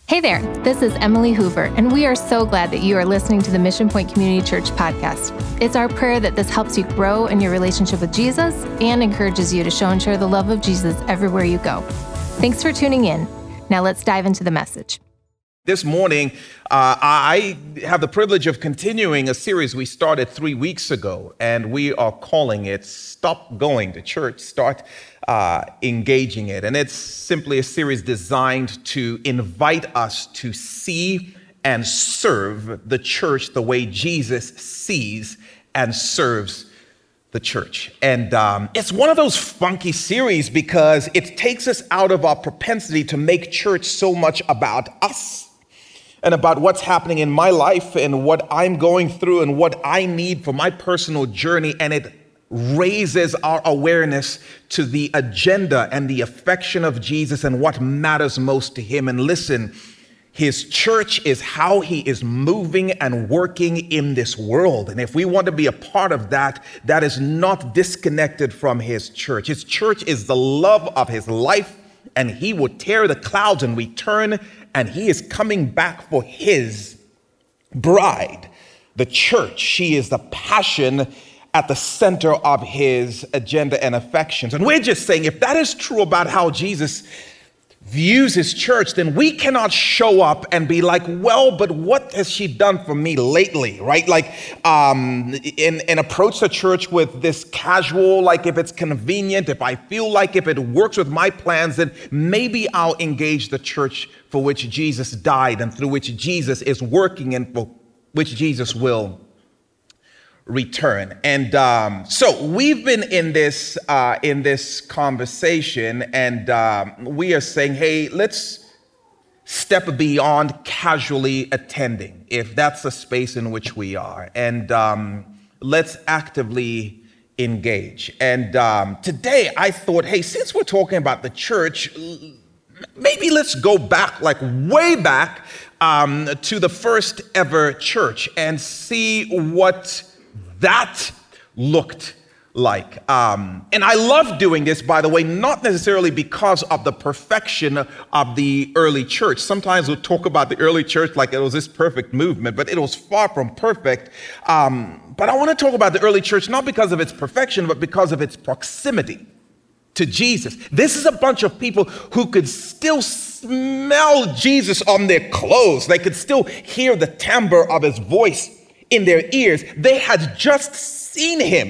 Hey there, this is Emily Hoover, and we are so glad that you are listening to the Mission Point Community Church podcast. It's our prayer that this helps you grow in your relationship with Jesus and encourages you to show and share the love of Jesus everywhere you go. Thanks for tuning in. Now let's dive into the message. This morning, I have the privilege of continuing a series we started 3 weeks ago, and we are calling it Stop Going to Church, Start Engaging It. And it's simply a series designed to invite us to see and serve the church the way Jesus sees and serves the church. And it's one of those funky series because it takes us out of our propensity to make church so much about us and about what's happening in my life and what I'm going through and what I need for my personal journey. And it raises our awareness to the agenda and the affection of Jesus and what matters most to him. And listen, his church is how he is moving and working in this world. And if we want to be a part of that, that is not disconnected from his church. His church is the love of his life, and he will tear the clouds and return, and he is coming back for his bride, the church. She is the passion at the center of his agenda and affections. And we're just saying, if that is true about how Jesus views his church, then we cannot show up and be like, well, but what has she done for me lately, right? Like, and approach the church with this casual, like if it's convenient, if I feel like if it works with my plans, then maybe I'll engage the church for which Jesus died and through which Jesus is working and for which Jesus will return. And so we've been in this conversation, and we are saying, hey, let's step beyond casually attending, if that's the space in which we are, and let's actively engage. And today I thought, hey, since we're talking about the church, maybe let's go back, like way back, to the first ever church and see what that looked like. And I love doing this, by the way, not necessarily because of the perfection of the early church. Sometimes we'll talk about the early church like it was this perfect movement, but it was far from perfect. But I want to talk about the early church not because of its perfection, but because of its proximity to Jesus. This is a bunch of people who could still smell Jesus on their clothes. They could still hear the timbre of his voice in their ears. They had just seen him.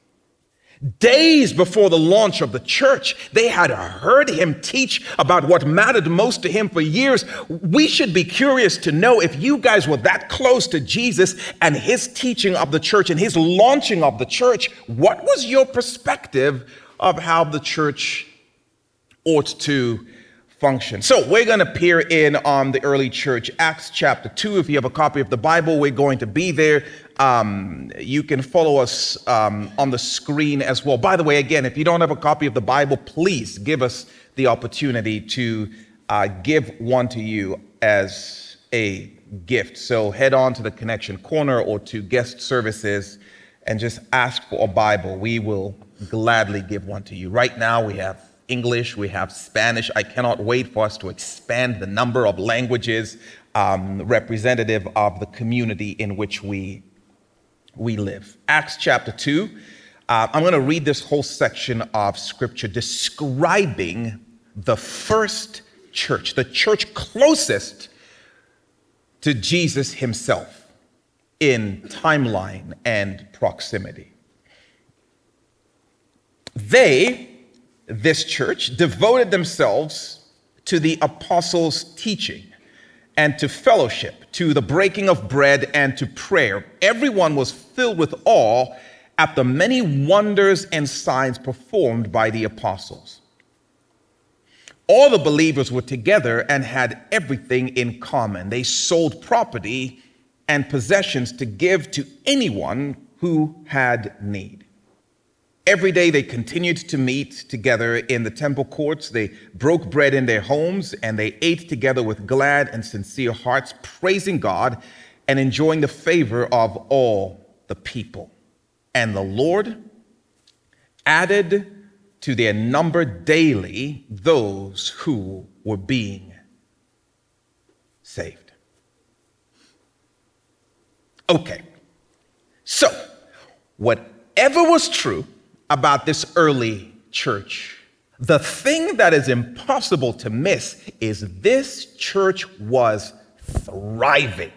Days before the launch of the church, they had heard him teach about what mattered most to him for years. We should be curious to know, if you guys were that close to Jesus and his teaching of the church and his launching of the church, what was your perspective of how the church ought to function? So we're going to peer in on the early church, Acts chapter 2. If you have a copy of the Bible, we're going to be there. You can follow us on the screen as well. By the way, again, if you don't have a copy of the Bible, please give us the opportunity to give one to you as a gift. So head on to the Connection Corner or to guest services and just ask for a Bible. We will gladly give one to you. Right now, we have English, we have Spanish. I cannot wait for us to expand the number of languages representative of the community in which we live. Acts chapter 2. I'm going to read this whole section of scripture describing the first church, the church closest to Jesus himself in timeline and proximity. This church devoted themselves to the apostles' teaching and to fellowship, to the breaking of bread and to prayer. Everyone was filled with awe at the many wonders and signs performed by the apostles. All the believers were together and had everything in common. They sold property and possessions to give to anyone who had need. Every day they continued to meet together in the temple courts. They broke bread in their homes, and they ate together with glad and sincere hearts, praising God and enjoying the favor of all the people. And the Lord added to their number daily those who were being saved. Okay, so whatever was true about this early church, the thing that is impossible to miss is this church was thriving.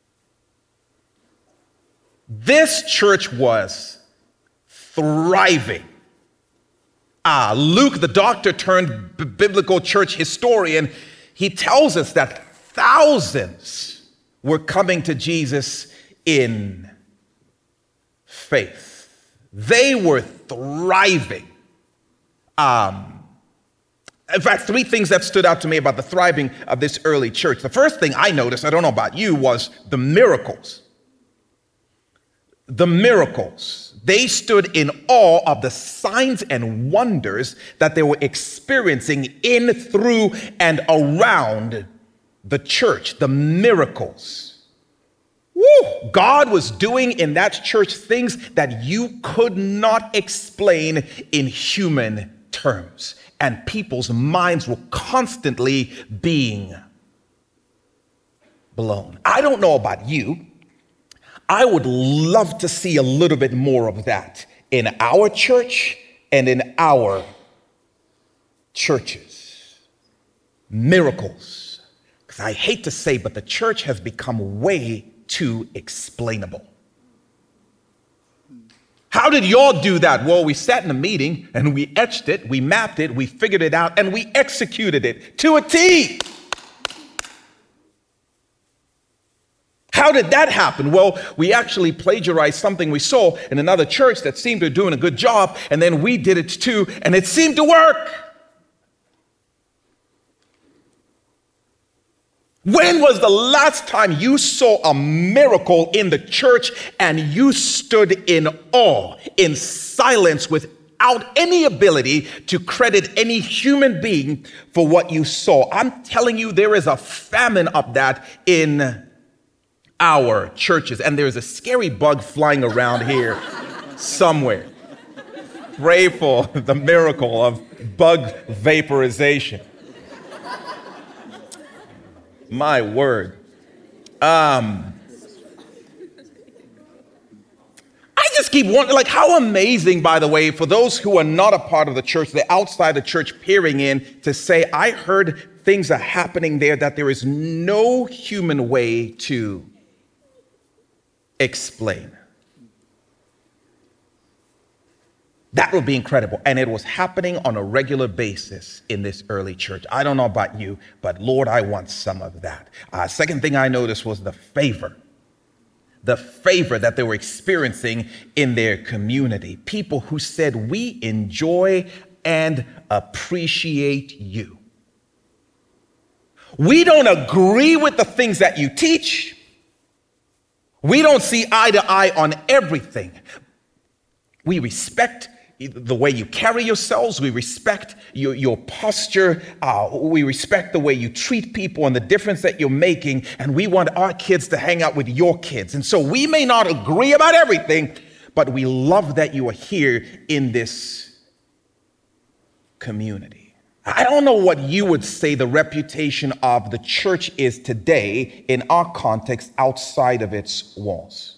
This church was thriving. Luke, the doctor turned biblical church historian, he tells us that thousands were coming to Jesus in faith. They were thriving. In fact, three things that stood out to me about the thriving of this early church. The first thing I noticed, I don't know about you, was the miracles. The miracles. They stood in awe of the signs and wonders that they were experiencing in, through, and around the church. The miracles. Woo! God was doing in that church things that you could not explain in human terms. And people's minds were constantly being blown. I don't know about you. I would love to see a little bit more of that in our church and in our churches. Miracles. Because I hate to say, but the church has become way too explainable. How did y'all do that? Well, we sat in a meeting and we etched it, we mapped it, we figured it out, and we executed it to a T. How did that happen? Well, we actually plagiarized something we saw in another church that seemed to be doing a good job, and then we did it too, and it seemed to work. When was the last time you saw a miracle in the church and you stood in awe, in silence, without any ability to credit any human being for what you saw? I'm telling you, there is a famine of that in our churches, and there's a scary bug flying around here somewhere. Pray for the miracle of bug vaporization. My word. I just keep wondering, like, how amazing, by the way, for those who are not a part of the church, they're outside the church peering in to say, I heard things are happening there that there is no human way to explain. That would be incredible. And it was happening on a regular basis in this early church. I don't know about you, but Lord, I want some of that. Second thing I noticed was the favor that they were experiencing in their community. People who said, we enjoy and appreciate you. We don't agree with the things that you teach. We don't see eye to eye on everything. We respect the way you carry yourselves. We respect your posture. We respect the way you treat people and the difference that you're making. And we want our kids to hang out with your kids. And so we may not agree about everything, but we love that you are here in this community. I don't know what you would say the reputation of the church is today in our context outside of its walls.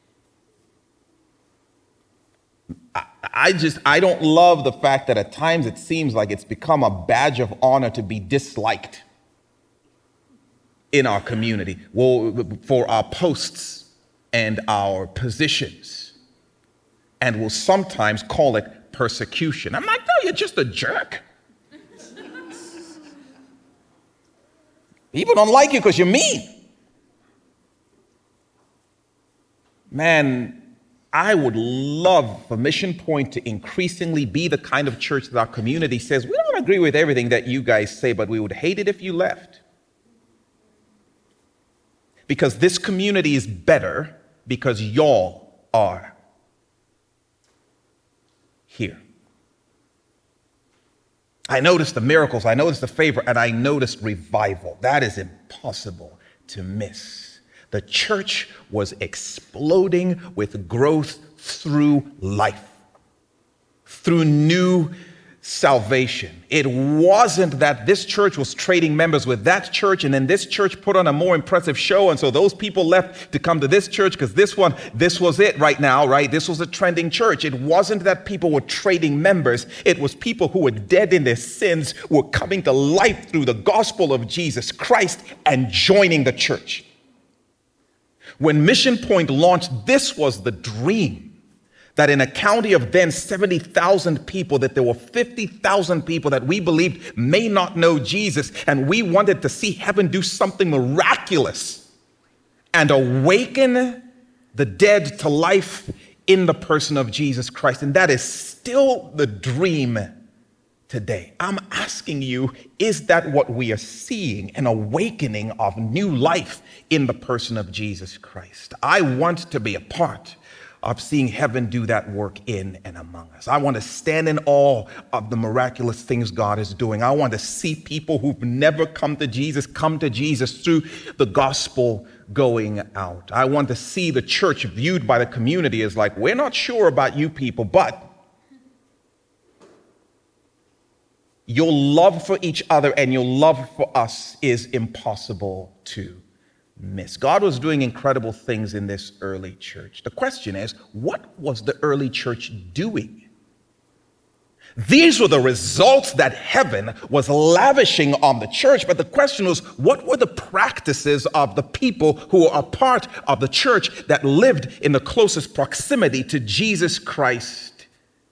I don't love the fact that at times it seems like it's become a badge of honor to be disliked in our community. Well, for our posts and our positions. And we'll sometimes call it persecution. I'm like, no, you're just a jerk. People don't like you because you're mean. Man, I would love for Mission Point to increasingly be the kind of church that our community says, we don't agree with everything that you guys say, but we would hate it if you left. Because this community is better because y'all are here. I noticed the miracles, I noticed the favor, and I noticed revival. That is impossible to miss. The church was exploding with growth through life, through new salvation. It wasn't that this church was trading members with that church, and then this church put on a more impressive show, and so those people left to come to this church because this was it right now, right? This was a trending church. It wasn't that people were trading members. It was people who were dead in their sins were coming to life through the gospel of Jesus Christ and joining the church. When Mission Point launched, this was the dream. That in a county of then 70,000 people, that there were 50,000 people that we believed may not know Jesus, and we wanted to see heaven do something miraculous and awaken the dead to life in the person of Jesus Christ. And that is still the dream today. I'm asking you, is that what we are seeing? An awakening of new life in the person of Jesus Christ. I want to be a part of seeing heaven do that work in and among us. I want to stand in awe of the miraculous things God is doing. I want to see people who've never come to Jesus through the gospel going out. I want to see the church viewed by the community as like, we're not sure about you people, but your love for each other and your love for us is impossible to miss. God was doing incredible things in this early church. The question is, what was the early church doing? These were the results that heaven was lavishing on the church, but the question was, what were the practices of the people who were a part of the church that lived in the closest proximity to Jesus Christ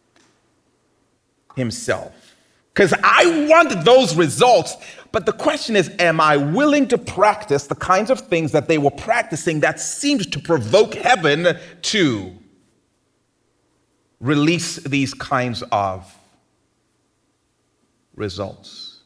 himself? Because I want those results. But the question is, am I willing to practice the kinds of things that they were practicing that seemed to provoke heaven to release these kinds of results?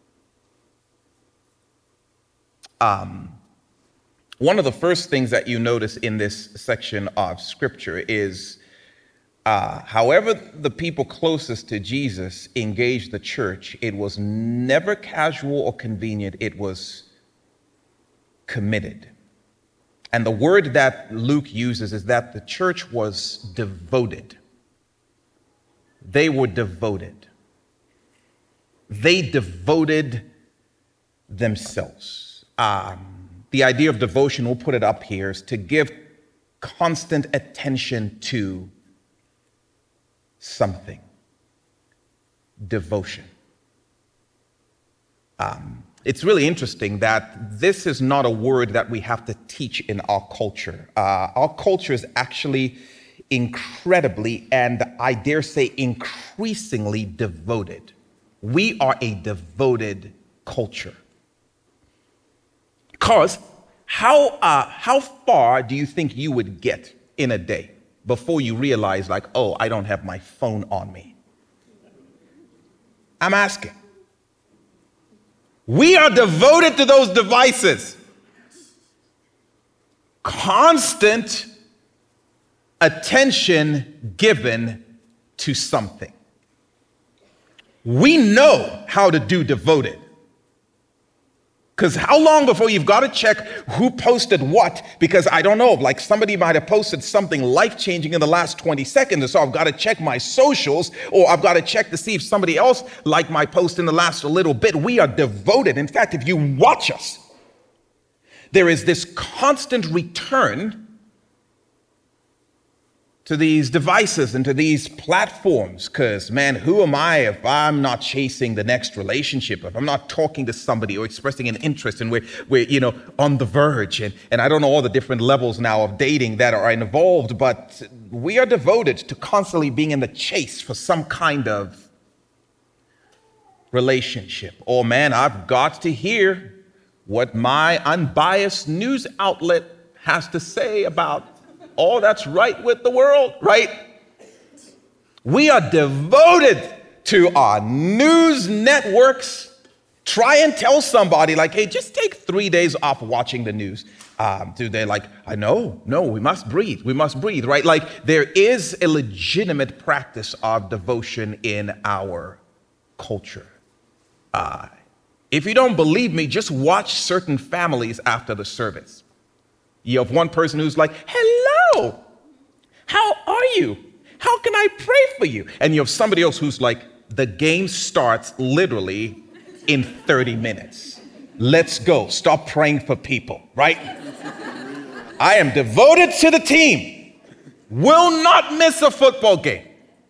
One of the first things that you notice in this section of scripture is however the people closest to Jesus engaged the church, it was never casual or convenient. It was committed. And the word that Luke uses is that the church was devoted. They were devoted. They devoted themselves. The idea of devotion, we'll put it up here, is to give constant attention to something. Devotion. It's really interesting that this is not a word that we have to teach in our culture. Our culture is actually incredibly, and I dare say increasingly devoted. We are a devoted culture. Because how far do you think you would get in a day before you realize, like, oh, I don't have my phone on me? I'm asking. We are devoted to those devices. Constant attention given to something. We know how to do devoted. Because how long before you've got to check who posted what? Because I don't know, like somebody might have posted something life-changing in the last 20 seconds, and so I've got to check my socials, or I've got to check to see if somebody else liked my post in the last little bit. We are devoted. In fact, if you watch us, there is this constant return to these devices and to these platforms, because, man, who am I if I'm not chasing the next relationship, if I'm not talking to somebody or expressing an interest, and we're on the verge, and I don't know all the different levels now of dating that are involved, but we are devoted to constantly being in the chase for some kind of relationship. Or, man, I've got to hear what my unbiased news outlet has to say about all that's right with the world, right? We are devoted to our news networks. Try and tell somebody, like, hey, just take 3 days off watching the news. They're like, I know, no, we must breathe, right? Like, there is a legitimate practice of devotion in our culture. If you don't believe me, just watch certain families after the service. You have one person who's like, hello, how are you? How can I pray for you? And you have somebody else who's like, the game starts literally in 30 minutes. Let's go. Stop praying for people, right? I am devoted to the team. Will not miss a football game.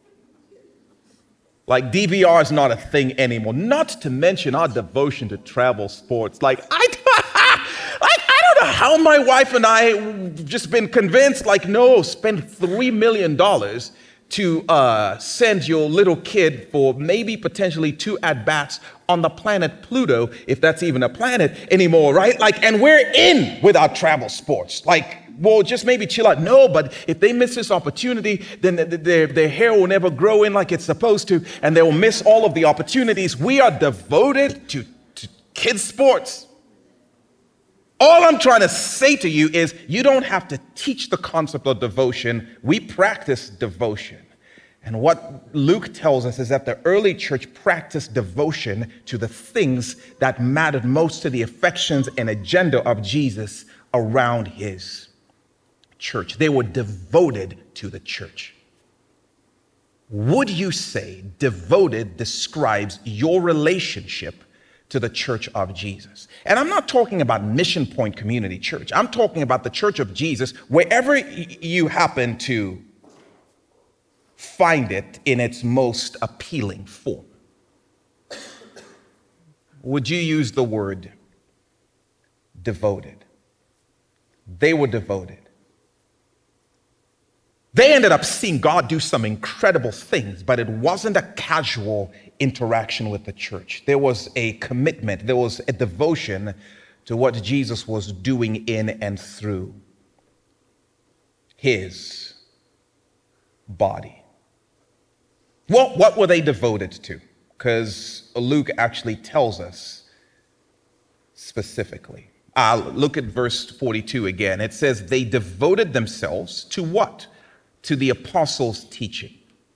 Like DVR is not a thing anymore. Not to mention our devotion to travel sports. I don't know how my wife and I just been convinced, no, spend $3 million to send your little kid for maybe potentially 2 at-bats on the planet Pluto, if that's even a planet anymore, right? And we're in with our travel sports. Well, just maybe chill out. No, but if they miss this opportunity, then their hair will never grow in like it's supposed to, and they will miss all of the opportunities. We are devoted to kids' sports. All I'm trying to say to you is you don't have to teach the concept of devotion. We practice devotion. And what Luke tells us is that the early church practiced devotion to the things that mattered most to the affections and agenda of Jesus around his church. They were devoted to the church. Would you say devoted describes your relationship to the church of Jesus? And I'm not talking about Mission Point Community Church. I'm talking about the church of Jesus, wherever you happen to find it in its most appealing form. Would you use the word devoted? They were devoted. They ended up seeing God do some incredible things, but it wasn't a casual interaction with the church. There was a commitment, there was a devotion to what Jesus was doing in and through his body. Well, what were they devoted to? Because Luke actually tells us specifically. Look at verse 42 again. It says, they devoted themselves to what? To the apostles' teaching.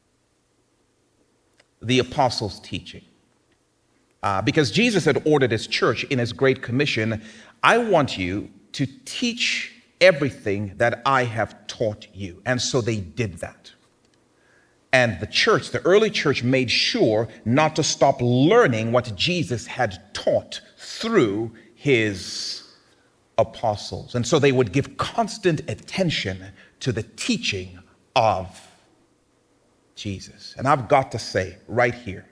The apostles' teaching. Because Jesus had ordered his church in his Great Commission, I want you to teach everything that I have taught you. And so they did that. And the church, the early church, made sure not to stop learning what Jesus had taught through his apostles. And so they would give constant attention to the teaching of Jesus. And I've got to say right here,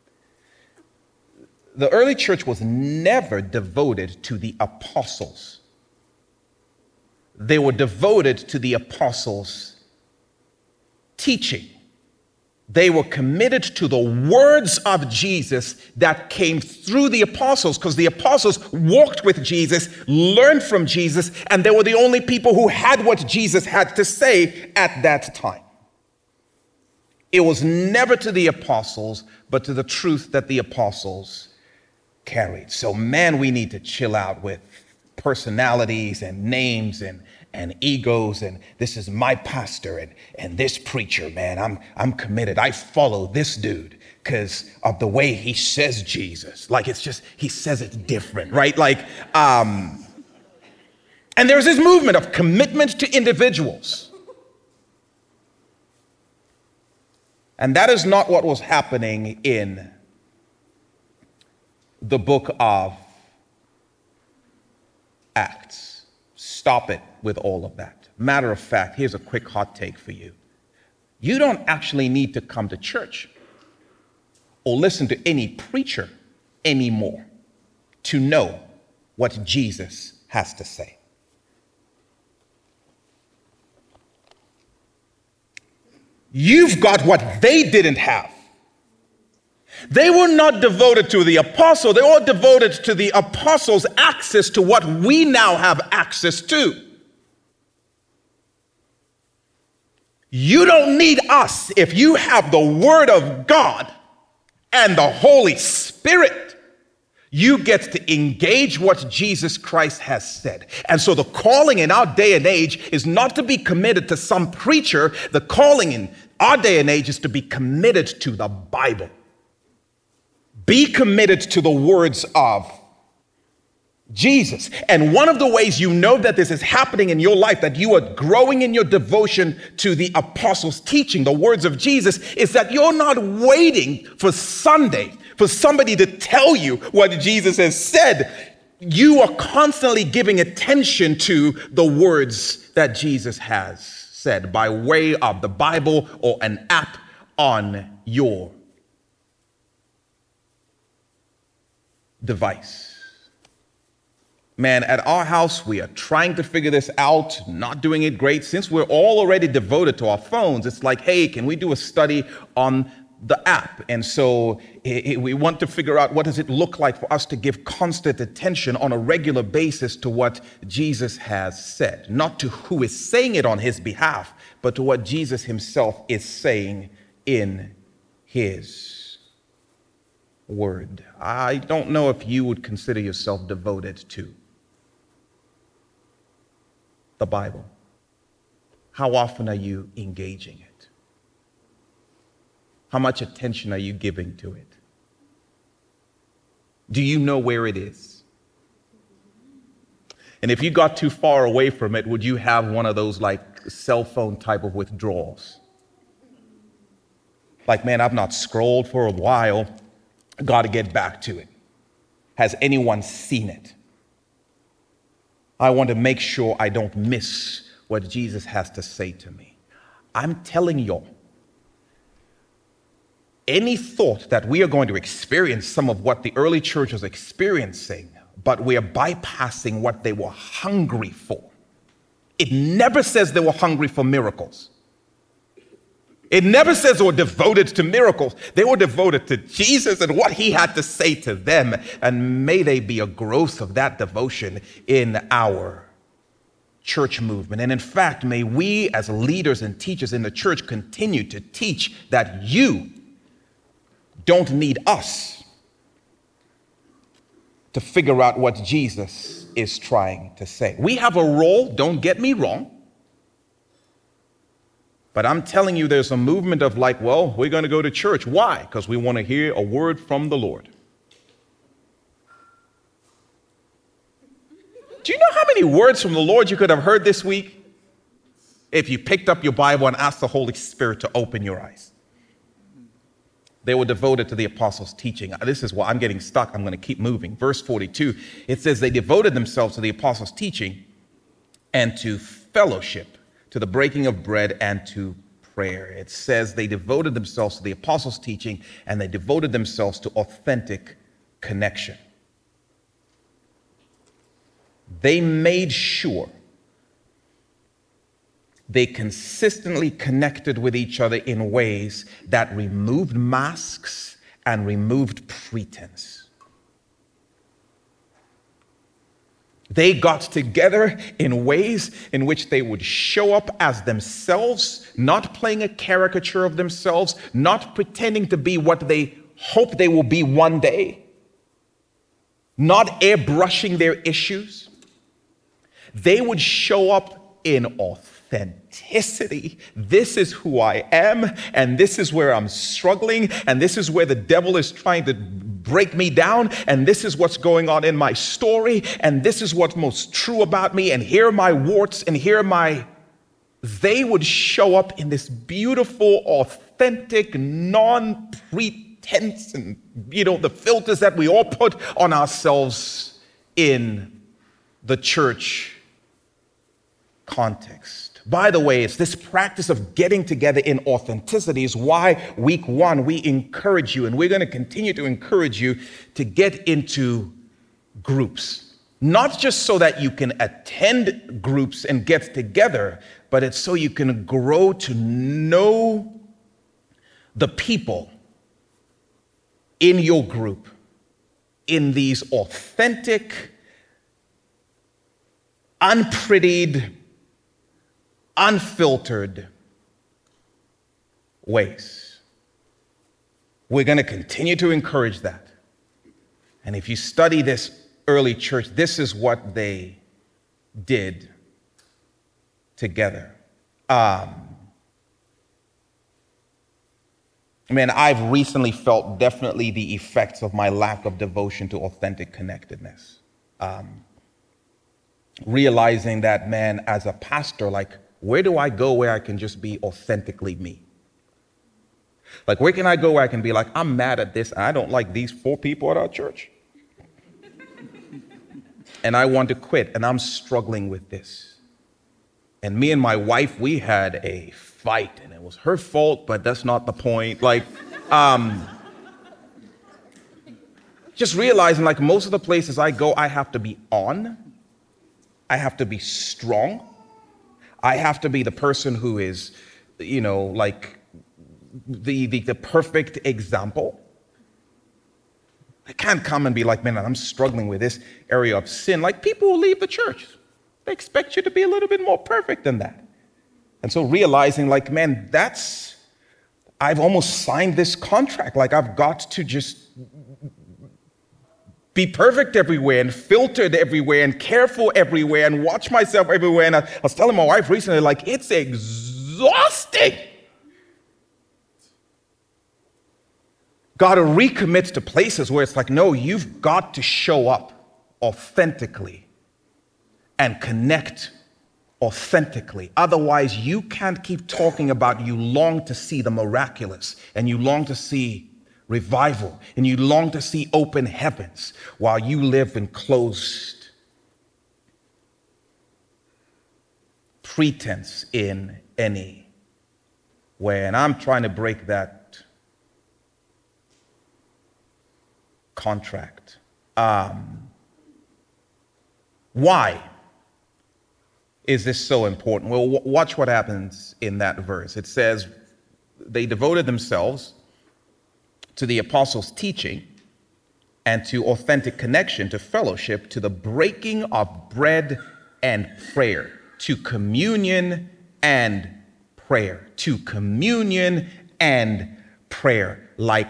the early church was never devoted to the apostles. They were devoted to the apostles' teaching. They were committed to the words of Jesus that came through the apostles, because the apostles walked with Jesus, learned from Jesus, and they were the only people who had what Jesus had to say at that time. It was never to the apostles, but to the truth that the apostles carried. So, man, we need to chill out with personalities and names and egos, and this is my pastor and this preacher, man. I'm committed. I follow this dude because of the way he says Jesus. It's just, he says it different, right? And there's this movement of commitment to individuals. And that is not what was happening in the book of Acts. Stop it with all of that. Matter of fact, here's a quick hot take for you. You don't actually need to come to church or listen to any preacher anymore to know what Jesus has to say. You've got what they didn't have. They were not devoted to the apostle. They were devoted to the apostles' access to what we now have access to. You don't need us if you have the Word of God and the Holy Spirit. You get to engage what Jesus Christ has said. And so the calling in our day and age is not to be committed to some preacher. The calling in our day and age is to be committed to the Bible. Be committed to the words of Jesus. And one of the ways you know that this is happening in your life, that you are growing in your devotion to the apostles' teaching, the words of Jesus, is that you're not waiting for Sunday for somebody to tell you what Jesus has said. You are constantly giving attention to the words that Jesus has said by way of the Bible or an app on your device. Man, at our house, we are trying to figure this out, not doing it great. Since we're all already devoted to our phones, it's like, hey, can we do a study on the app? And so we want to figure out what does it look like for us to give constant attention on a regular basis to what Jesus has said, not to who is saying it on his behalf, but to what Jesus himself is saying in his word. I don't know if you would consider yourself devoted to the Bible. How often are you engaging it? How much attention are you giving to it? Do you know where it is? And if you got too far away from it, would you have one of those like cell phone type of withdrawals? Like, man, I've not scrolled for a while. Got to get back to it. Has anyone seen it? I want to make sure I don't miss what Jesus has to say to me. I'm telling y'all, any thought that we are going to experience some of what the early church was experiencing, but we are bypassing what they were hungry for. It never says they were hungry for miracles. It never says they were devoted to miracles. They were devoted to Jesus and what he had to say to them. And may they be a growth of that devotion in our church movement. And in fact, may we as leaders and teachers in the church continue to teach that you don't need us to figure out what Jesus is trying to say. We have a role, don't get me wrong. But I'm telling you, there's a movement of like, well, we're going to go to church. Why? Because we want to hear a word from the Lord. Do you know how many words from the Lord you could have heard this week if you picked up your Bible and asked the Holy Spirit to open your eyes? They were devoted to the apostles' teaching. This is why I'm getting stuck. I'm going to keep moving. Verse 42, it says they devoted themselves to the apostles' teaching and to fellowship, to the breaking of bread and to prayer. It says they devoted themselves to the apostles' teaching and they devoted themselves to authentic connection. They made sure they consistently connected with each other in ways that removed masks and removed pretense. They got together in ways in which they would show up as themselves, not playing a caricature of themselves, not pretending to be what they hope they will be one day, not airbrushing their issues. They would show up in authenticity. This is who I am, and this is where I'm struggling, and this is where the devil is trying to break me down, and this is what's going on in my story, and this is what's most true about me, and here are my warts, and here are my... They would show up in this beautiful, authentic, non-pretense, and, the filters that we all put on ourselves in the church context. By the way, it's this practice of getting together in authenticity is why week 1 we encourage you, and we're going to continue to encourage you to get into groups. Not just so that you can attend groups and get together, but it's so you can grow to know the people in your group in these authentic, unprettied, unfiltered ways. We're going to continue to encourage that. And if you study this early church, this is what they did together. I've recently felt definitely the effects of my lack of devotion to authentic connectedness. realizing that, man, as a pastor, like, where do I go where I can just be authentically me? Like, where can I go where I can be like, I'm mad at this, and I don't like these 4 people at our church. And I want to quit, and I'm struggling with this. And me and my wife, we had a fight, and it was her fault, but that's not the point. Like, just realizing, like, most of the places I go, I have to be on. I have to be strong. I have to be the person who is, like the perfect example. I can't come and be like, man, I'm struggling with this area of sin. Like, people who leave the church, they expect you to be a little bit more perfect than that. And so realizing, like, man, I've almost signed this contract. Like, I've got to just be perfect everywhere and filtered everywhere and careful everywhere and watch myself everywhere. And I was telling my wife recently, like, it's exhausting. Got to recommit to places where it's like, no, you've got to show up authentically and connect authentically. Otherwise, you can't keep talking about you long to see the miraculous and you long to see revival and you long to see open heavens while you live in closed pretense in any way. And I'm trying to break that contract. Why is this so important? Well, watch what happens in that verse. It says, they devoted themselves to the apostles' teaching and to authentic connection, to fellowship, to the breaking of bread and prayer, to communion and prayer, to communion and prayer. Like,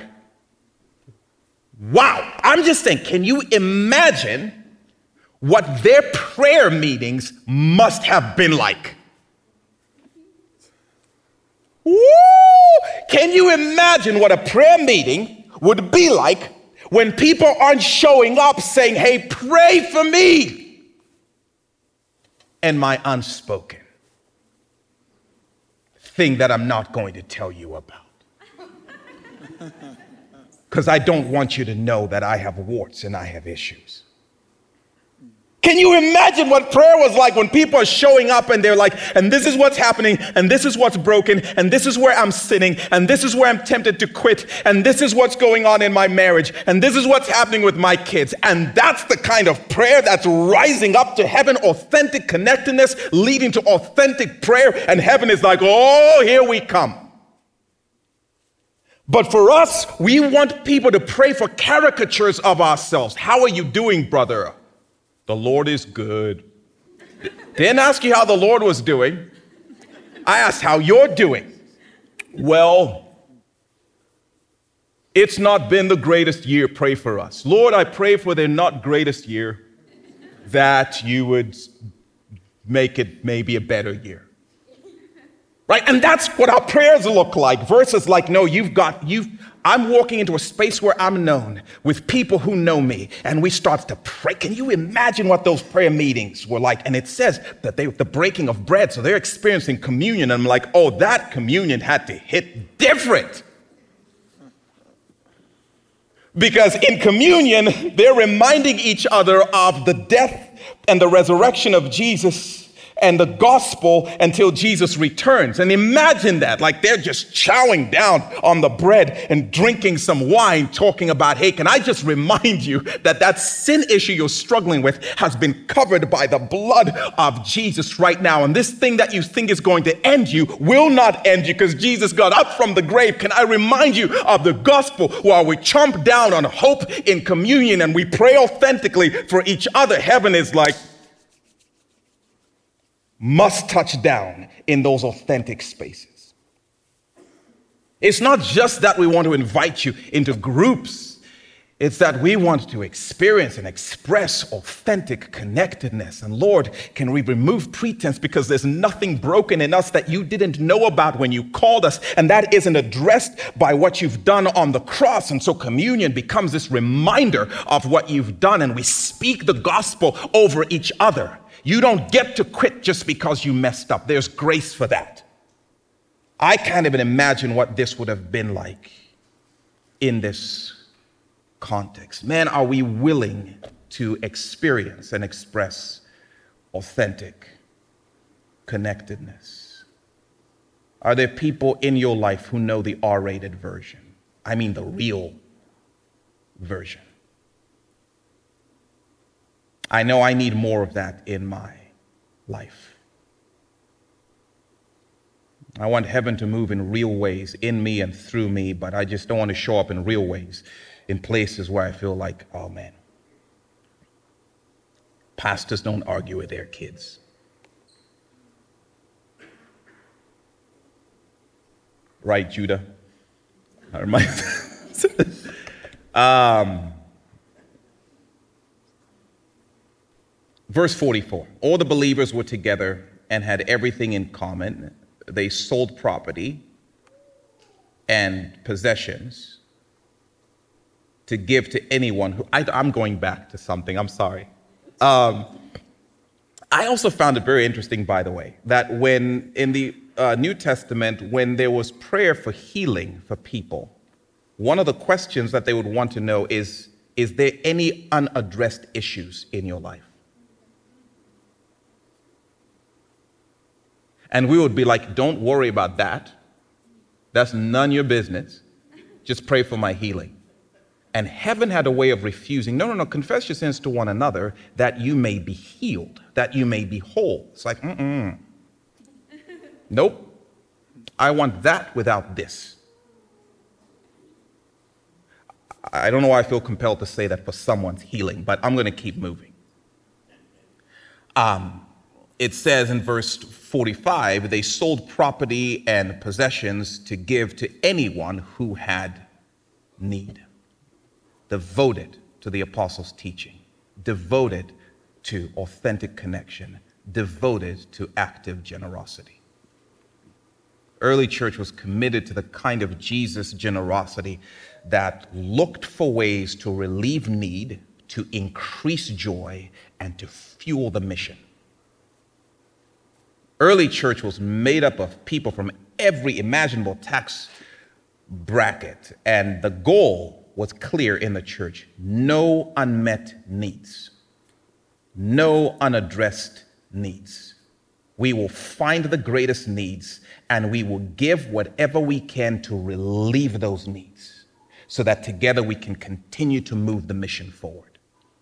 wow, I'm just saying, can you imagine what their prayer meetings must have been like? Woo! Can you imagine what a prayer meeting would be like when people aren't showing up saying, hey, pray for me and my unspoken thing that I'm not going to tell you about? Because I don't want you to know that I have warts and I have issues. Can you imagine what prayer was like when people are showing up and they're like, and this is what's happening, and this is what's broken, and this is where I'm sinning, and this is where I'm tempted to quit, and this is what's going on in my marriage, and this is what's happening with my kids. And that's the kind of prayer that's rising up to heaven, authentic connectedness, leading to authentic prayer, and heaven is like, oh, here we come. But for us, we want people to pray for caricatures of ourselves. How are you doing, brother? The Lord is good. Didn't ask you how the Lord was doing. I asked how you're doing. Well, it's not been the greatest year. Pray for us. Lord, I pray for the not greatest year, that you would make it maybe a better year. Right? And that's what our prayers look like. Verses like, no, I'm walking into a space where I'm known with people who know me, and we start to pray. Can you imagine what those prayer meetings were like? And it says that the breaking of bread, so they're experiencing communion. And I'm like, oh, that communion had to hit different. Because in communion, they're reminding each other of the death and the resurrection of Jesus and the gospel until Jesus returns. And imagine that, like they're just chowing down on the bread and drinking some wine, talking about, hey, can I just remind you that sin issue you're struggling with has been covered by the blood of Jesus right now. And this thing that you think is going to end you will not end you because Jesus got up from the grave. Can I remind you of the gospel while we chomp down on hope in communion and we pray authentically for each other? Heaven is like, must touch down in those authentic spaces. It's not just that we want to invite you into groups It's that we want to experience and express authentic connectedness. And Lord, can we remove pretense, because there's nothing broken in us that you didn't know about when you called us, and that isn't addressed by what you've done on the cross. And so communion becomes this reminder of what you've done, and we speak the gospel over each other. You don't get to quit just because you messed up. There's grace for that. I can't even imagine what this would have been like in this context. Man, are we willing to experience and express authentic connectedness? Are there people in your life who know the R-rated version? I mean the real version. I know I need more of that in my life. I want heaven to move in real ways in me and through me, but I just don't want to show up in real ways in places where I feel like, oh man, pastors don't argue with their kids. Right, Judah? Verse 44, all the believers were together and had everything in common. They sold property and possessions to give to anyone who, I'm going back to something, I'm sorry. I also found it very interesting, by the way, that when in the New Testament, when there was prayer for healing for people, one of the questions that they would want to know is there any unaddressed issues in your life? And we would be like, don't worry about that. That's none of your business. Just pray for my healing. And heaven had a way of refusing. No, confess your sins to one another that you may be healed, that you may be whole. It's like, Nope. I want that without this. I don't know why I feel compelled to say that for someone's healing, but I'm going to keep moving. It says in verse 45, they sold property and possessions to give to anyone who had need. Devoted to the apostles' teaching, devoted to authentic connection, devoted to active generosity. Early church was committed to the kind of Jesus generosity that looked for ways to relieve need, to increase joy, and to fuel the mission. Early church was made up of people from every imaginable tax bracket, and the goal was clear in the church: no unmet needs, no unaddressed needs. We will find the greatest needs, and we will give whatever we can to relieve those needs, so that together we can continue to move the mission forward.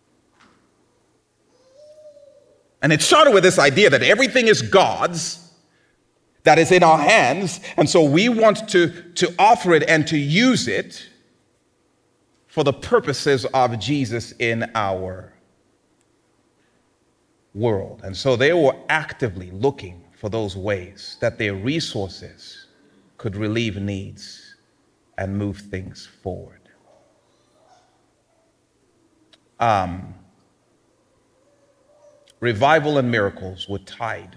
And it started with this idea that everything is God's, that is in our hands, and so we want to offer it and to use it for the purposes of Jesus in our world. And so they were actively looking for those ways that their resources could relieve needs and move things forward. Revival and miracles were tied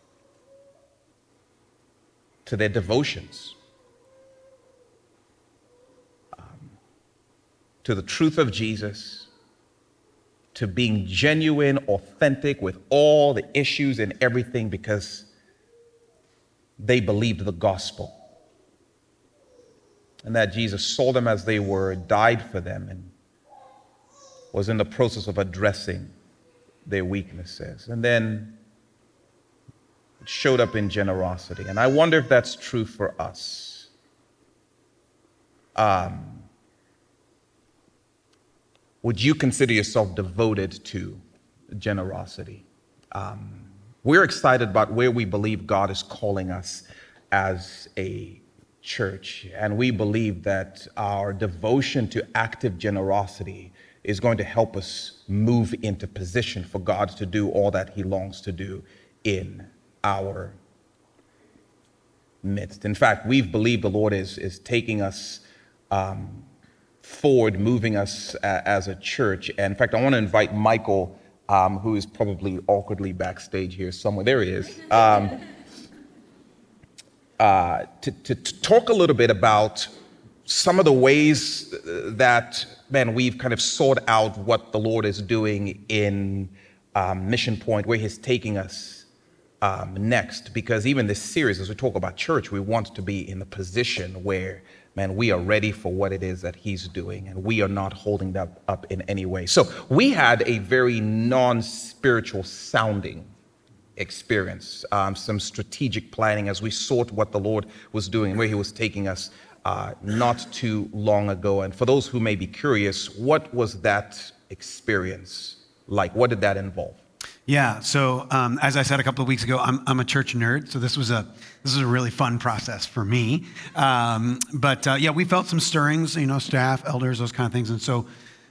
to their devotions to the truth of Jesus, to being genuine, authentic with all the issues and everything, because they believed the gospel. And that Jesus saw them as they were, died for them, and was in the process of addressing their weaknesses. And then it showed up in generosity. And I wonder if that's true for us. Would you consider yourself devoted to generosity? We're excited about where we believe God is calling us as a church. And we believe that our devotion to active generosity is going to help us move into position for God to do all that He longs to do in our midst. In fact, we've believed the Lord is taking us forward moving us as a church. And in fact, I want to invite Michael, who is probably awkwardly backstage here somewhere. There he is. To talk a little bit about some of the ways that, man, we've kind of sought out what the Lord is doing in Mission Point, where He's taking us next. Because even this series, as we talk about church, we want to be in the position where, man, we are ready for what it is that He's doing, and we are not holding that up in any way. So we had a very non-spiritual sounding experience, some strategic planning as we sought what the Lord was doing, where He was taking us not too long ago. And for those who may be curious, what was that experience like? What did that involve? Yeah, so as I said a couple of weeks ago, I'm a church nerd, so this was a really fun process for me. But we felt some stirrings, staff, elders, those kind of things. And so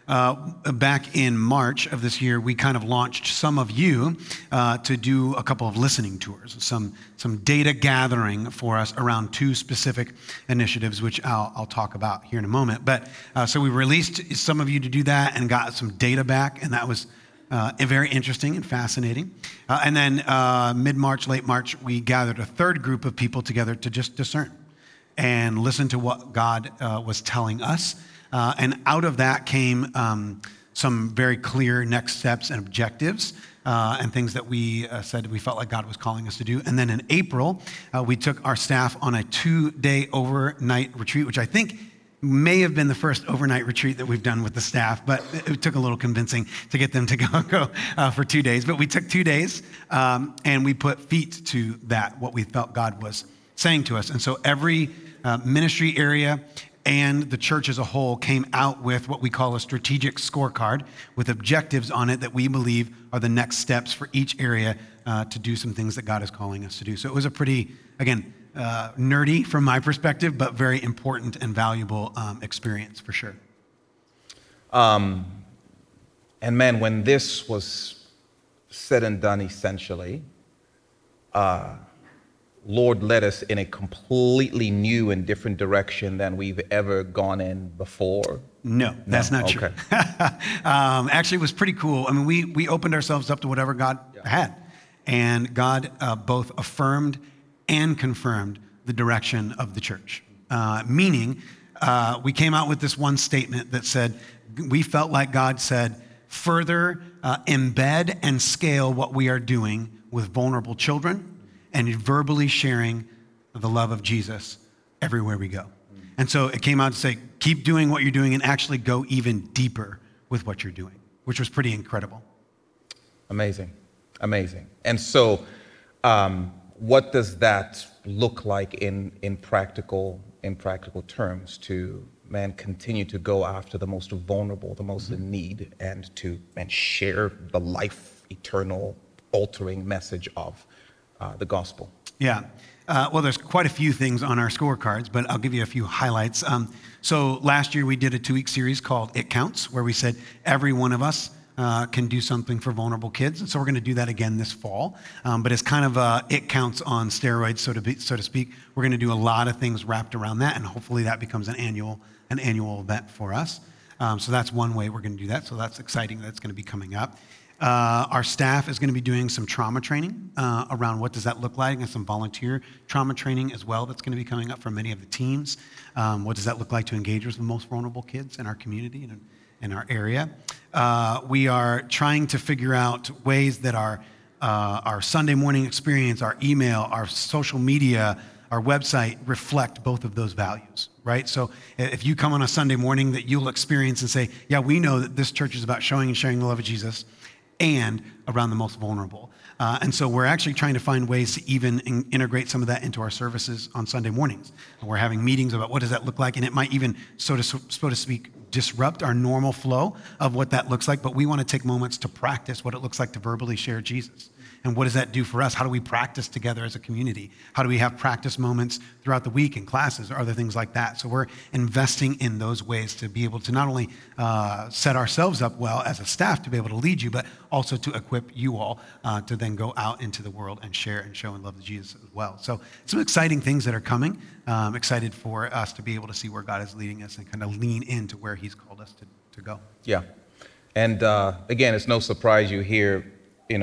back in March of this year, we kind of launched some of you to do a couple of listening tours, some data gathering for us around two specific initiatives, which I'll talk about here in a moment. But so we released some of you to do that and got some data back, and that was very interesting and fascinating. And then mid-March, late March, we gathered a third group of people together to just discern and listen to what God was telling us. And out of that came some very clear next steps and objectives and things that we said we felt like God was calling us to do. And then in April, we took our staff on a 2-day overnight retreat, which I think may have been the first overnight retreat that we've done with the staff, but it took a little convincing to get them to go for 2 days. But we took 2 days and we put feet to that, what we felt God was saying to us. And so every ministry area and the church as a whole came out with what we call a strategic scorecard with objectives on it that we believe are the next steps for each area to do some things that God is calling us to do. So it was a pretty, again, nerdy from my perspective, but very important and valuable experience for sure. And man, when this was said and done, essentially, Lord led us in a completely new and different direction than we've ever gone in before. No, that's not true. Actually, it was pretty cool. I mean, we opened ourselves up to whatever God had, and God both affirmed and confirmed the direction of the church. Meaning, we came out with this one statement that said, we felt like God said, further embed and scale what we are doing with vulnerable children and verbally sharing the love of Jesus everywhere we go. And so it came out to say, keep doing what you're doing and actually go even deeper with what you're doing, which was pretty incredible. Amazing. And so what does that look like in practical terms to, man, continue to go after the most vulnerable, the most in need, and share the life, eternal, altering message of the gospel? Yeah. Well, there's quite a few things on our scorecards, but I'll give you a few highlights. So last year we did a 2-week series called It Counts, where we said every one of us can do something for vulnerable kids. And so we're going to do that again this fall. But it's kind of It Counts on steroids, so to speak. We're going to do a lot of things wrapped around that, and hopefully that becomes an annual event for us. So that's one way we're going to do that. So that's exciting. That's going to be coming up. Our staff is going to be doing some trauma training around what does that look like, and some volunteer trauma training as well that's going to be coming up for many of the teams. What does that look like to engage with the most vulnerable kids in our community and in our area? We are trying to figure out ways that our Sunday morning experience, our email, our social media, our website reflect both of those values, right? So if you come on a Sunday morning, that you'll experience and say, yeah, we know that this church is about showing and sharing the love of Jesus and around the most vulnerable. And so we're actually trying to find ways to even integrate some of that into our services on Sunday mornings. And we're having meetings about what does that look like, and it might even, so to speak, disrupt our normal flow of what that looks like, but we want to take moments to practice what it looks like to verbally share Jesus And what does that do for us? How do we practice together as a community? How do we have practice moments throughout the week in classes or other things like that? So we're investing in those ways to be able to not only set ourselves up well as a staff to be able to lead you, but also to equip you all to then go out into the world and share and show and love Jesus as well. So some exciting things that are coming. Excited for us to be able to see where God is leading us and kind of lean into where he's called us to go. Yeah. And again, it's no surprise you hear,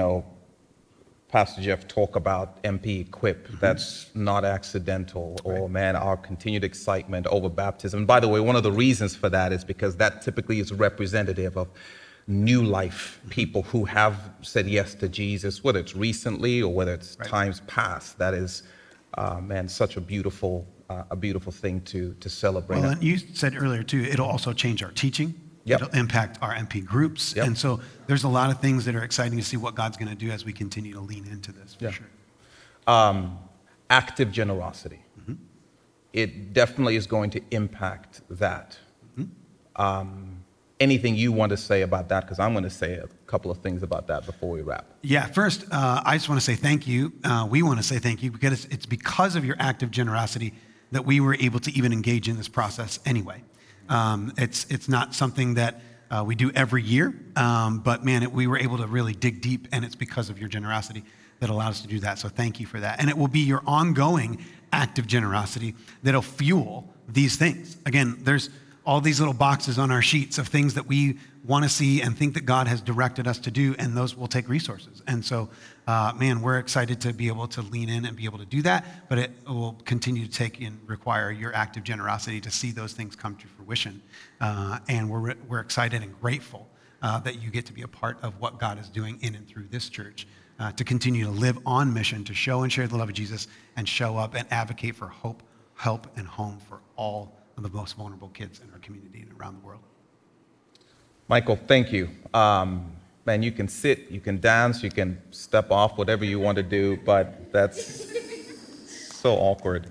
Pastor Jeff talk about MP Equip. Mm-hmm. That's not accidental. Right. Or, man, our continued excitement over baptism. And by the way, one of the reasons for that is because that typically is representative of new life people who have said yes to Jesus, whether it's recently or whether it's times past. That is, such a beautiful thing to celebrate. Well, and you said earlier too, it'll also change our teaching. Yep. It'll impact our MP groups. Yep. And so there's a lot of things that are exciting to see what God's going to do as we continue to lean into this, for sure. Active generosity. Mm-hmm. It definitely is going to impact that. Mm-hmm. Anything you want to say about that? Because I'm going to say a couple of things about that before we wrap. Yeah, first, I just want to say thank you. We want to say thank you because it's because of your active generosity that we were able to even engage in this process anyway. It's not something that we do every year, but man, we were able to really dig deep, and it's because of your generosity that allowed us to do that. So thank you for that. And it will be your ongoing active generosity that'll fuel these things. Again, there's all these little boxes on our sheets of things that we want to see and think that God has directed us to do, and those will take resources. And so, we're excited to be able to lean in and be able to do that, but it will continue to take and require your active generosity to see those things come to fruition. And we're excited and grateful that you get to be a part of what God is doing in and through this church, to continue to live on mission, to show and share the love of Jesus, and show up and advocate for hope, help, and home for all of the most vulnerable kids in our community and around the world. Michael, thank you. Man, you can sit, you can dance, you can step off, whatever you want to do, but that's so awkward.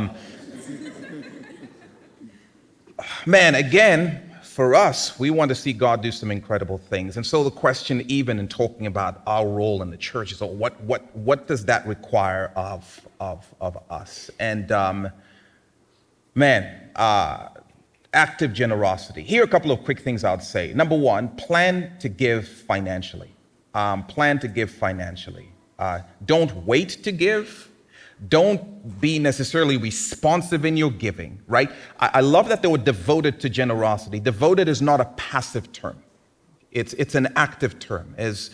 Man, again, for us, we want to see God do some incredible things. And so the question, even in talking about our role in the church, is what does that require of us? And active generosity. Here are a couple of quick things I would say. Number one, plan to give financially. Don't wait to give. Don't be necessarily responsive in your giving, right? I love that they were devoted to generosity. Devoted is not a passive term. It's an active term. Is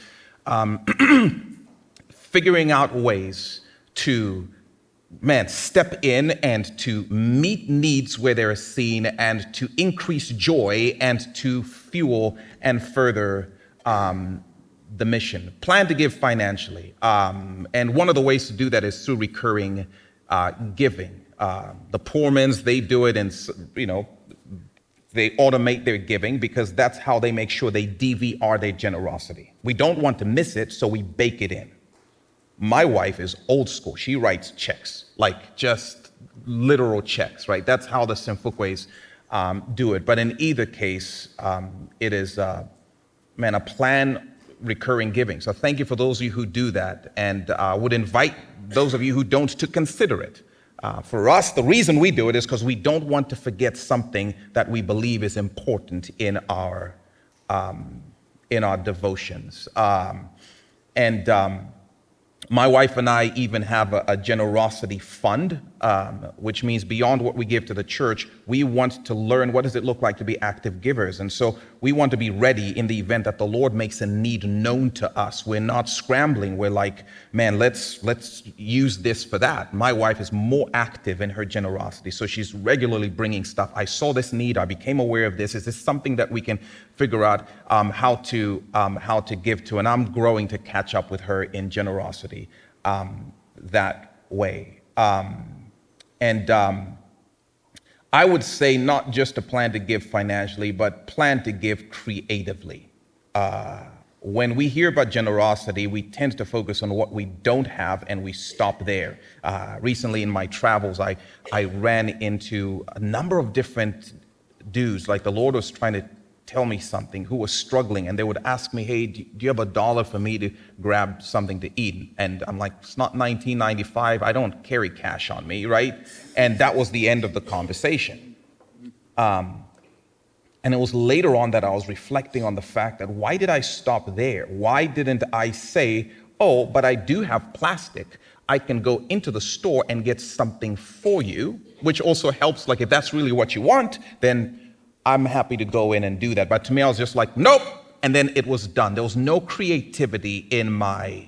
figuring out ways to step in and to meet needs where they're seen and to increase joy and to fuel and further the mission. Plan to give financially. And one of the ways to do that is through recurring giving. The Poormans, they do it and, they automate their giving because that's how they make sure they DVR their generosity. We don't want to miss it, so we bake it in. My wife is old school. She writes checks, like just literal checks, right? That's how the Simfukwe's do it. But in either case, it is, a plan recurring giving. So thank you for those of you who do that, and would invite those of you who don't to consider it. For us, the reason we do it is because we don't want to forget something that we believe is important in our devotions. My wife and I even have a generosity fund, which means beyond what we give to the church, we want to learn what does it look like to be active givers. And so we want to be ready in the event that the Lord makes a need known to us. We're not scrambling. We're like, let's use this for that. My wife is more active in her generosity. So she's regularly bringing stuff. I saw this need. I became aware of this. Is this something that we can figure out how to give to? And I'm growing to catch up with her in generosity that way. I would say not just to plan to give financially, but plan to give creatively. When we hear about generosity, we tend to focus on what we don't have and we stop there. Recently in my travels, I ran into a number of different dudes, like the Lord was trying to tell me something, who was struggling, and they would ask me, hey, do you have $1 for me to grab something to eat? And I'm like, it's not 1995. I don't carry cash on me, right? And that was the end of the conversation. And it was later on that I was reflecting on the fact that why did I stop there? Why didn't I say, oh, but I do have plastic. I can go into the store and get something for you, which also helps. Like if that's really what you want, then I'm happy to go in and do that. But to me, I was just like, nope. And then it was done. There was no creativity in my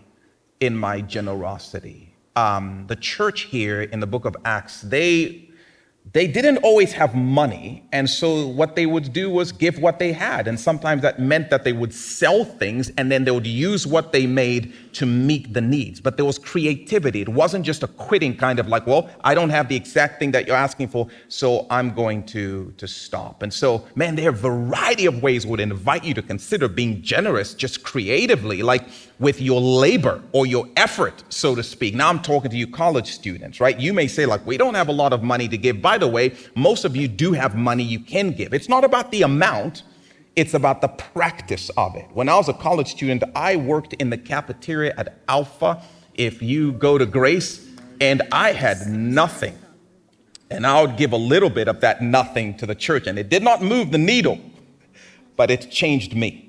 generosity. The church here in the book of Acts, they didn't always have money. And so what they would do was give what they had. And sometimes that meant that they would sell things and then they would use what they made to meet the needs. But there was creativity. It wasn't just a quitting kind of like, well, I don't have the exact thing that you're asking for, so I'm going to stop. And so, man, there are a variety of ways we would invite you to consider being generous just creatively, like with your labor or your effort, so to speak. Now I'm talking to you college students, right? You may say like, we don't have a lot of money to give. By the way, most of you do have money you can give. It's not about the amount. It's about the practice of it. When I was a college student, I worked in the cafeteria at Alpha, if you go to Grace, and I had nothing. And I would give a little bit of that nothing to the church, and it did not move the needle, but it changed me.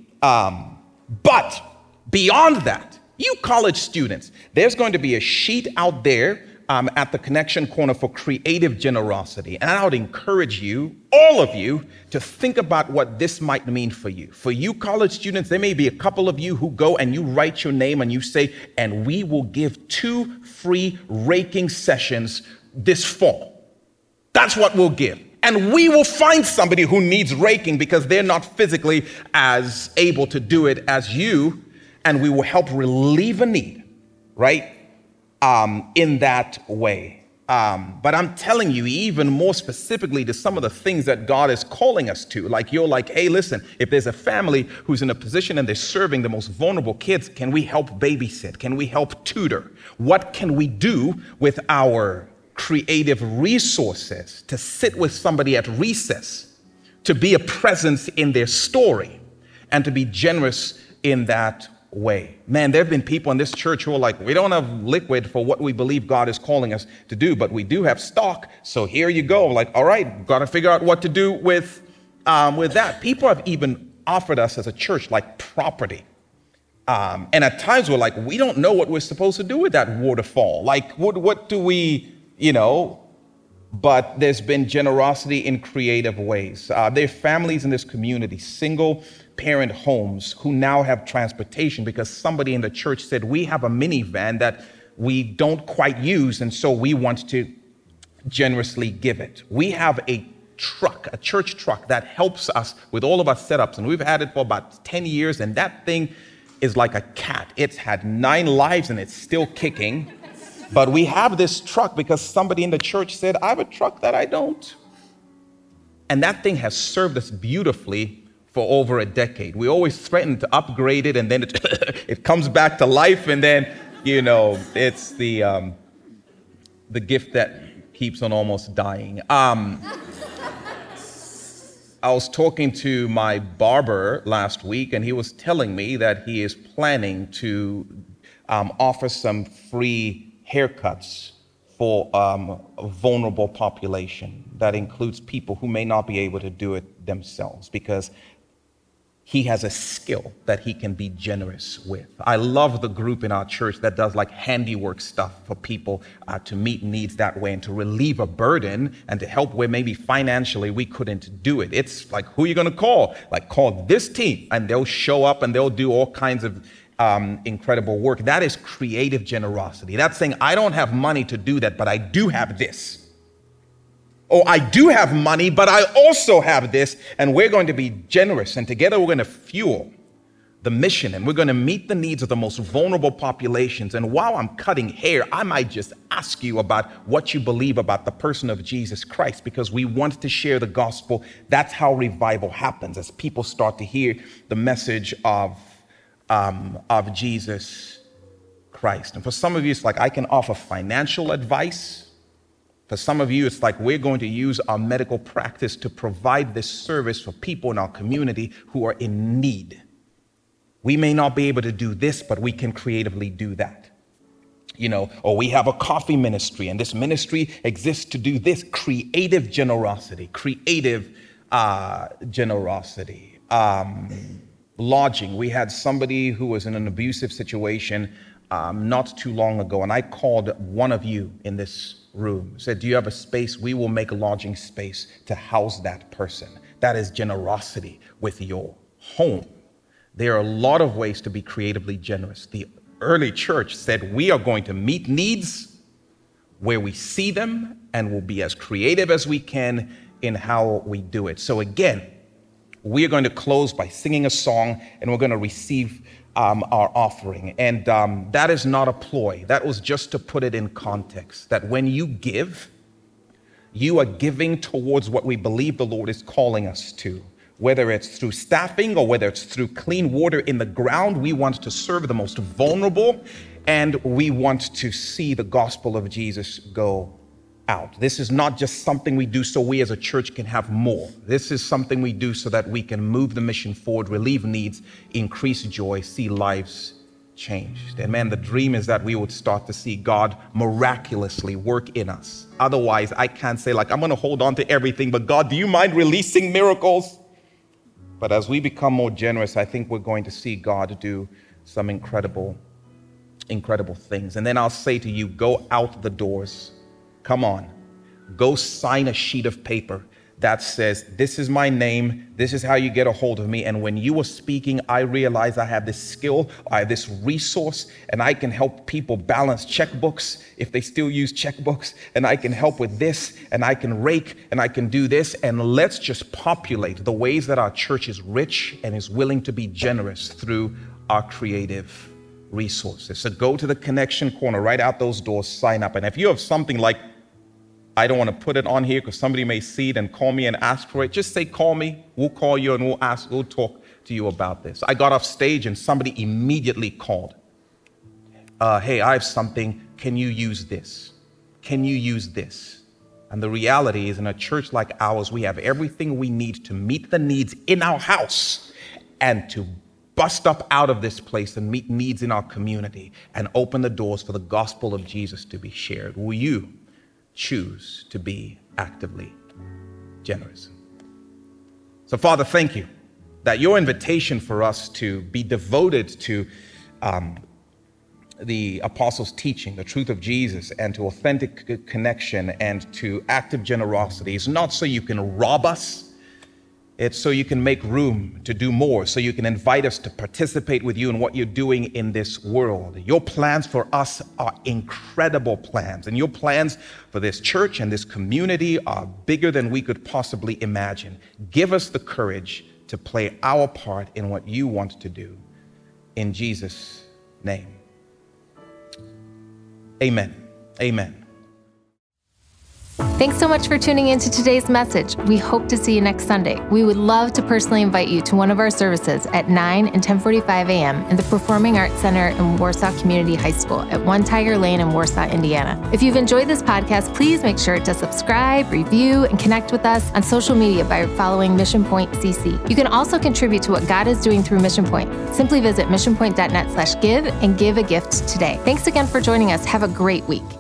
But beyond that, you college students, there's going to be a sheet out there at the Connection Corner for creative generosity. And I would encourage you, all of you, to think about what this might mean for you. For you college students, there may be a couple of you who go and you write your name and you say, and we will give 2 free raking sessions this fall. That's what we'll give. And we will find somebody who needs raking because they're not physically as able to do it as you, and we will help relieve a need, right? In that way. But I'm telling you, even more specifically to some of the things that God is calling us to, like you're like, hey, listen, if there's a family who's in a position and they're serving the most vulnerable kids, can we help babysit? Can we help tutor? What can we do with our creative resources to sit with somebody at recess, to be a presence in their story, and to be generous in that way? Man, there have been people in this church who are like, we don't have liquid for what we believe God is calling us to do, but we do have stock. So here you go. Like, all right, got to figure out what to do with that. People have even offered us as a church like property. And at times we're like, we don't know what we're supposed to do with that waterfall. Like, what do we, but there's been generosity in creative ways. There are families in this community, single parent homes, who now have transportation because somebody in the church said, we have a minivan that we don't quite use, and so we want to generously give it. We have a truck, a church truck that helps us with all of our setups, and we've had it for about 10 years, and that thing is like a cat. It's had 9 lives and it's still kicking. But we have this truck because somebody in the church said, I have a truck that I don't. And that thing has served us beautifully for over a decade. We always threaten to upgrade it, and then it comes back to life, and then, it's the gift that keeps on almost dying. I was talking to my barber last week, and he was telling me that he is planning to offer some free haircuts for a vulnerable population. That includes people who may not be able to do it themselves, because he has a skill that he can be generous with. I love the group in our church that does like handiwork stuff for people to meet needs that way and to relieve a burden and to help where maybe financially we couldn't do it. It's like, who are you going to call? Like, call this team, and they'll show up and they'll do all kinds of incredible work. That is creative generosity. That's saying, I don't have money to do that, but I do have this. Or I do have money, but I also have this, and we're going to be generous, and together we're going to fuel the mission, and we're going to meet the needs of the most vulnerable populations. And while I'm cutting hair, I might just ask you about what you believe about the person of Jesus Christ, because we want to share the gospel. That's how revival happens, as people start to hear the message of Jesus Christ. And for some of you, it's like, I can offer financial advice. For some of you, it's like we're going to use our medical practice to provide this service for people in our community who are in need. We may not be able to do this, but we can creatively do that. Or we have a coffee ministry, and this ministry exists to do this. Creative generosity. Lodging. We had somebody who was in an abusive situation not too long ago, and I called one of you in this room, said, do you have a space? We will make a lodging space to house that person. That is generosity with your home. There are a lot of ways to be creatively generous. The early church said we are going to meet needs where we see them, and we'll be as creative as we can in how we do it. So again, we're going to close by singing a song, and we're going to receive our offering. And that is not a ploy. That was just to put it in context, that when you give, you are giving towards what we believe the Lord is calling us to. Whether it's through staffing or whether it's through clean water in the ground, we want to serve the most vulnerable, and we want to see the gospel of Jesus go out. This is not just something we do so we as a church can have more. This is something we do so that we can move the mission forward, relieve needs, increase joy, see lives changed. And man, the dream is that we would start to see God miraculously work in us. Otherwise, I can't say I'm going to hold on to everything, but God, do you mind releasing miracles? But as we become more generous, I think we're going to see God do some incredible things. And then I'll say to you, go out the doors. Come on, go sign a sheet of paper that says, this is my name, this is how you get a hold of me. And when you were speaking, I realized I have this skill, I have this resource, and I can help people balance checkbooks if they still use checkbooks, and I can help with this, and I can rake, and I can do this. And let's just populate the ways that our church is rich and is willing to be generous through our creative resources. So go to the connection corner, right out those doors, sign up. And if you have something like, I don't want to put it on here because somebody may see it and call me and ask for it, just say, call me. We'll call you and we'll talk to you about this. I got off stage and somebody immediately called. Hey, I have something. Can you use this? Can you use this? And the reality is, in a church like ours, we have everything we need to meet the needs in our house and to bust up out of this place and meet needs in our community and open the doors for the gospel of Jesus to be shared. Will you choose to be actively generous? So, Father, thank you that your invitation for us to be devoted to the apostles' teaching, the truth of Jesus, and to authentic connection and to active generosity is not so you can rob us. It's so you can make room to do more, so you can invite us to participate with you in what you're doing in this world. Your plans for us are incredible plans, and your plans for this church and this community are bigger than we could possibly imagine. Give us the courage to play our part in what you want to do. In Jesus' name. Amen. Amen. Thanks so much for tuning into today's message. We hope to see you next Sunday. We would love to personally invite you to one of our services at 9 and 10:45 a.m. in the Performing Arts Center in Warsaw Community High School at 1 Tiger Lane in Warsaw, Indiana. If you've enjoyed this podcast, please make sure to subscribe, review, and connect with us on social media by following Mission Point CC. You can also contribute to what God is doing through Mission Point. Simply visit missionpoint.net/give and give a gift today. Thanks again for joining us. Have a great week.